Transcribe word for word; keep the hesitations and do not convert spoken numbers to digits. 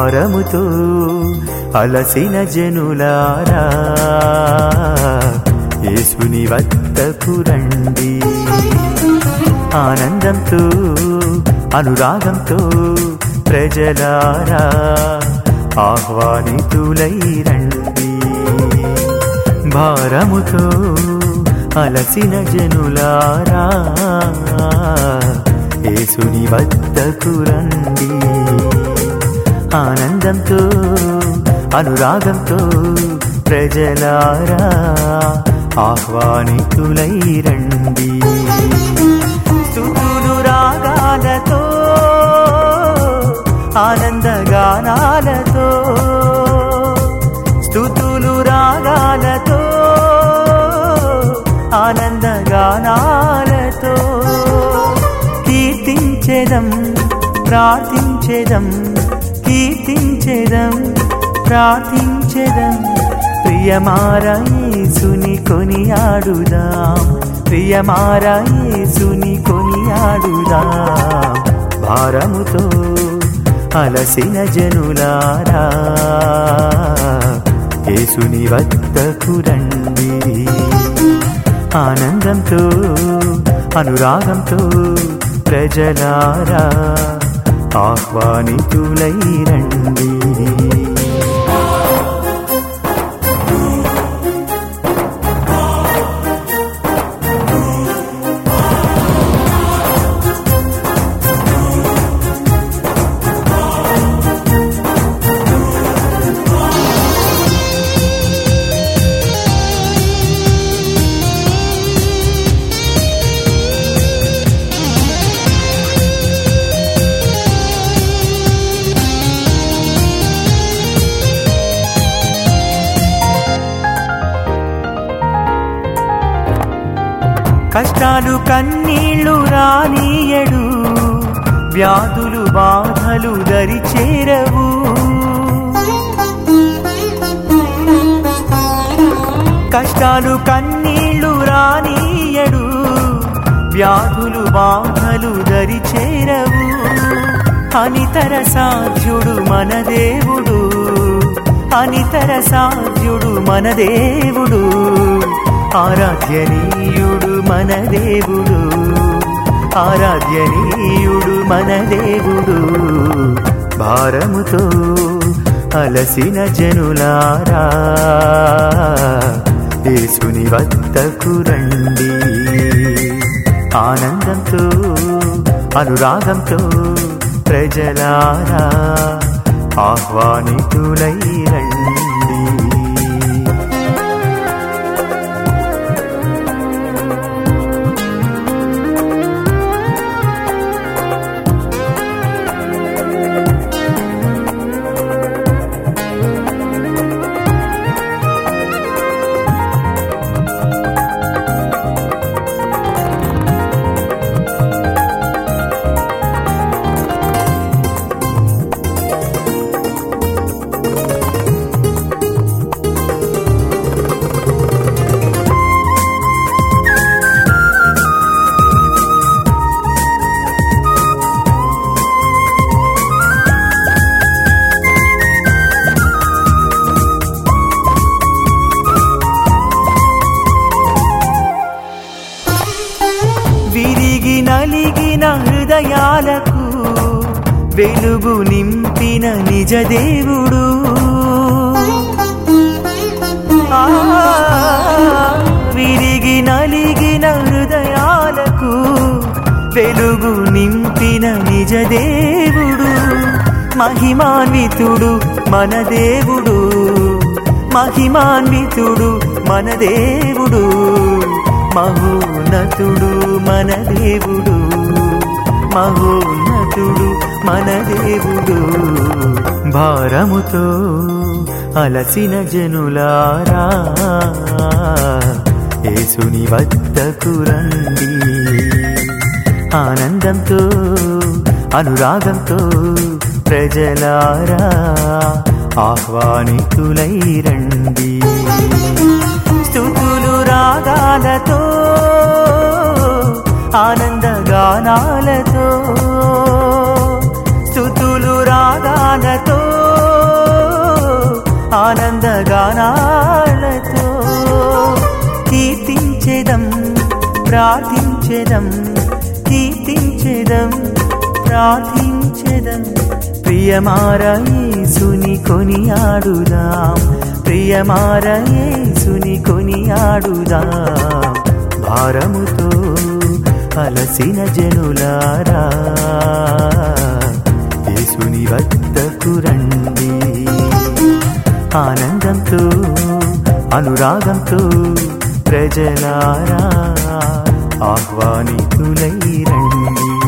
భారముతో అలసిన జనులారా యేసుని వద్దకు రండి. ఆనందంతో అనురాగంతో ప్రజలారా ఆహ్వానితులై రండి. భారముతో అలసిన జనులారా యేసుని వద్దకు రండి. ఆనందంతో అనురాగంతో ప్రజలారా ఆహ్వానితులై రండి. స్తుతులు రాగాలతో ఆనందగానాలతో స్తుతులు రాగాలతో ఆనందగానాలతో కీర్తించెదం ప్రార్థించెదం కీర్తించెదం ప్రార్థించెదం. ప్రియమారా యేసుని కొనియాడుదాం ప్రియమారా యేసుని కొనియాడుదాం. భారముతో అలసిన జనులారా యేసుని వద్దకు రండి. ఆనందంతో అనురాగంతో ప్రజలారా ఆహ్వానితులై రండి. కష్టాలు కన్నీళ్లు రానీయడు వ్యాధులు బాధలు దరి చేరవు. కష్టాలు కన్నీళ్లు రానీయడు వ్యాధులు బాధలు దరి చేరవు. అనితర సాధ్యుడు మన దేవుడు అనితర సాధ్యుడు మన దేవుడు. ఆరాధ్యనీయుడు మన దేవుడు ఆరాధ్యనీయుడు మన దేవుడు. భారముతో అలసిన జనులారా యేసుని వద్దకు రండి. ఆనందంతో అనురాగంతో ప్రజలారా ఆహ్వానితులై రండి. విరిగి నలిగిన హృదయాలకు వెలుగు నింపిన నిజ దేవుడు. విరిగి నలిగిన హృదయాలకు వెలుగు నింపిన నిజ దేవుడు. మహిమాన్వితుడు మన దేవుడు మహిమాన్వితుడు మన దేవుడు. మహోన్నతుడు మన దేవుడు మహోన్నతుడు మన దేవుడు. భారముతో అలసిన జనులారా యేసుని వద్దకు రండి. ఆనందంతో అనురాగంతో ప్రజలారా ఆహ్వానితులై రండి. స్తుతులు రాగాలతో ఆనందగానాలతో స్తుతులు రాగాలతో ప్రార్థించెదం కీర్తించెదం ప్రార్థించెదం ప్రియమార యేసుని కొనియాడుదాం ప్రియమార యేసుని కొనియాడుదాం భారముతో అలసిన జనులారా యేసుని వద్దకు రండి ఆనందంతో అనురాగంతో ప్రజలారా ఆహ్వానితులై రండి